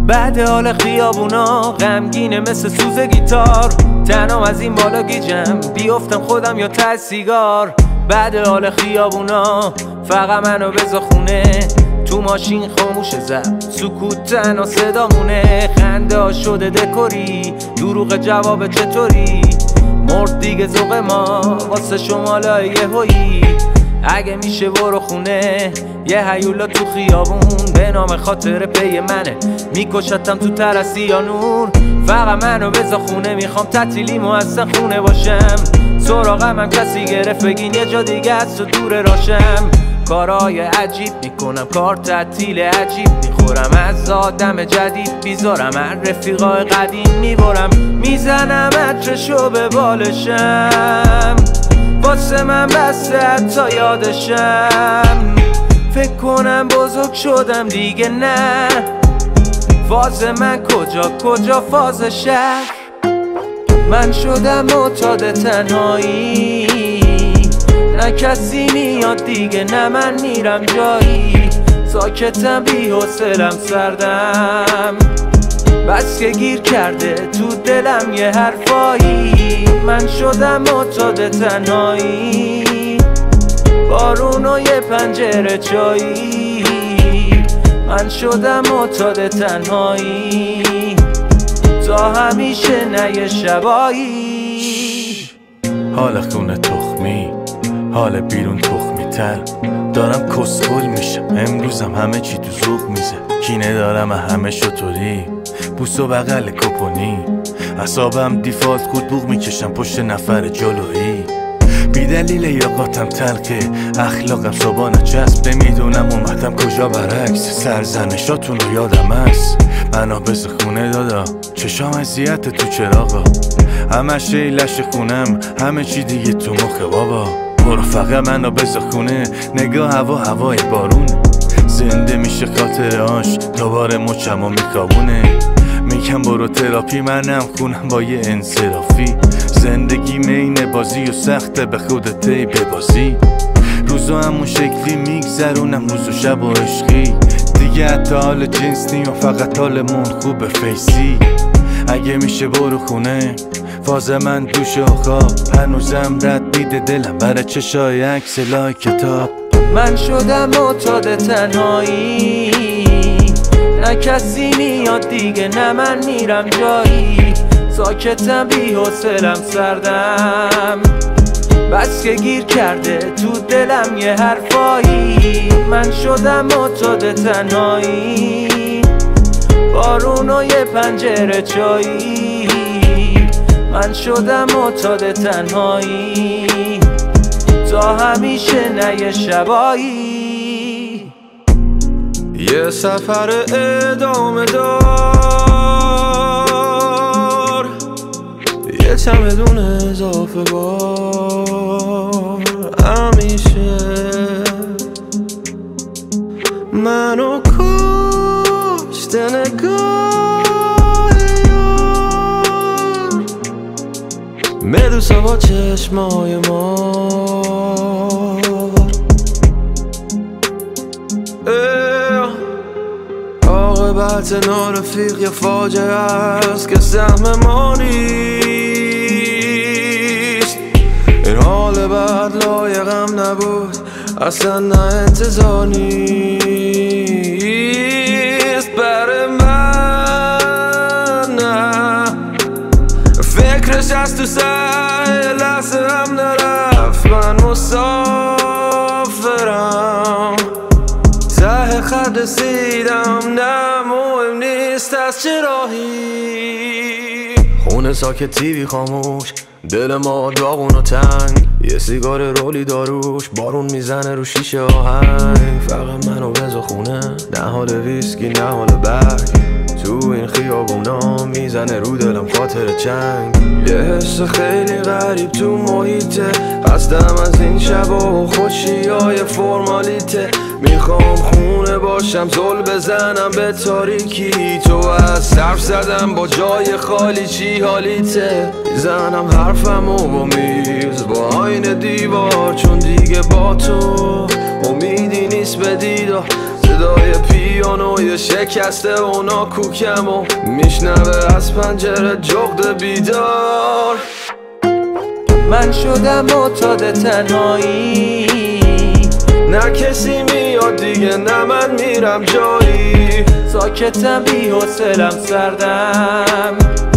بعد حال خیابونا غمگینه مثل سوز گیتار، تنام از این بالا گیجم بیفتم خودم یا ته سیگار. بعد حال خیابونا فقط منو بذار خونه، تو ماشین خاموش زد سکوت تنها صدامونه. خنده ها شده دکوری، دروغ جواب چطوری، مرد دیگه ذوق ما واسه شمالای یهویی. اگه میشه برو خونه، یه هیولا تو خیابون به نام خاطر پی منه، میکشتم تو ترسی یا نور. فقط منو بذار خونه، میخوام تعطیلیمو اصلا خونه باشم. سراغم هم کسی گرفت بگین یه جا دیگه از تو دور راشم. کارهای عجیب میکنم، کار تعطیل عجیب میخورم، از آدم جدید بیزارم، از رفیقای قدیم میبرم، میزنم عطرشو به بالشم. واسه من بسته حتی یادشم، فکر کنم بزرگ شدم دیگه نه. فاز من کجا فاز شهر، من شدم معتاد تنهایی، نه کسی میاد دیگه نه من میرم جایی. ساکتم بی حوصلم سردم، بس که گیر کرده تو دلم یه حرفایی. من شدم معتاد تنهایی، بارون و یه پنجره چایی. من شدم معتاد تنهایی، تا همیشه نه یه شبایی. حال خونه تخمی، حال بیرون تخمی تر، دارم کسخل میشم امروزم، همه چی تو ذوق میزه. کینه دارم همه شطوری، بوس و بغل کپونی، اعصابم دیفالت خود بوق میکشم پشت نفر جلویی. بی دلیل یاقاتم تلقه، اخلاقم صبانه چسب، نمیدونم اومدم کجا برعکس. سرزنشاتون رو یادم هست، منو بذار خونه دادا، چشام اذیت تو چراغا، همش لش خونم، همه چی دیگه تو مخه بابا. برو فقط منو بذار خونه، نگاه هوای بارون، زنده میشه خاطرهاش، دوباره مچم و میکابونه. میگم برو تراپی، منم خونم با یه انصرافی. زندگی مین بازی و سخته، به خودت ببازی. روزا همون شکلی میگذرونم، روز و شب و عشقی، دیگه حتی حال جنس نیم، فقط حالمون خوبه فیسی. اگه میشه برو خونه، فاز من دوش و خواب، هنوزم رد میده دلم برای چشای عکس لای کتاب. من شدم معتاد تنهایی، نه کسی میاد دیگه نه من میرم جایی. ساکتم بی حوصلم سردم، بس که گیر کرده تو دلم یه حرفایی. من شدم معتاد تنهایی، بارون و یه پنجره چایی. من شدم معتاد تنهایی، تا همیشه نه یه شبایی. یه سفر ادامه دار، یه چمدون اضافه بار، همیشه منو کشته نگاه یار، مدوسا با چشمای مار. عاقبت نارفیق یه فاجعه است که سهم ما نیست. این حال بعد لایقم نبود، اصلا نه انتظار نیست برای من. نه فکرش از تو سر لحظه هم نرفت، من مسافرم، ته خط رسیدم، نه مهم نیست از چه راهی. خونه ساکت، تیوی خاموش، دل ما داغون و تنگ، یه سیگار رولی داروش، بارون میزنه رو شیشه آهنگ. فقط منو بذار خونه، نه حال ویسکی نه حال برگ، تو این خیابونا میزنه رو دلم خاطر چنگ. یه حس خیلی غریب تو محیطه، هستم از این شبا و خوشیای فرمالیته. میخوام خونه باشم، زل بزنم به تاریکی، تو از صرف زدم با جای خالی، چی حالیته؟ میزنم حرفم و با میز با آین دیوار، چون دیگه با تو امیدی نیست به دیدار. صدای پیانوی صدای شکسته اونا کوکم و میشنوه از پنجره جغد بیدار. من شدم معتاد تنهایی، نه کسی میاد دیگه نه من میرم جایی. ساکتم بی حوصلم سردم،